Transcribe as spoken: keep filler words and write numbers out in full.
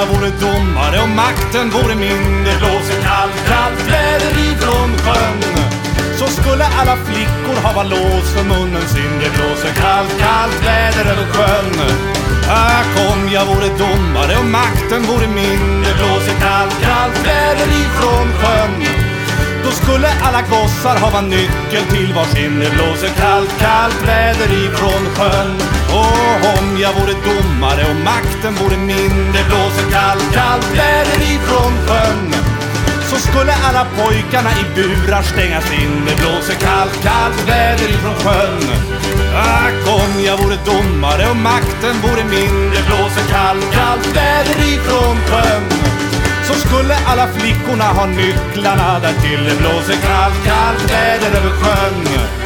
jag vore domare och makten vore min. Det blåser kallt, kallt väder ifrån sjön. Så skulle alla flickor hava lås för munnen sin. Det blåser kallt, kallt väder över sjön. Här kom jag vore domare och makten vore min. Det blåser kallt, kallt väder ifrån sjön. Då skulle alla gossar hava nyckel till varsin. Det blåser kallt, kallt väder ifrån sjön. Och om jag vore domare och makten vore min. Det blåser kallt, kallt väder ifrån sjön. Så skulle alla pojkarna i burar stängas in. Det blåser kallt, kallt väder ifrån sjön. Ack, om jag vore domare och makten vore min. Det blåser kallt, kallt väder ifrån sjön. Så skulle alla flickorna ha nycklarna där till. Det blåser kallt, kallt väder över sjön.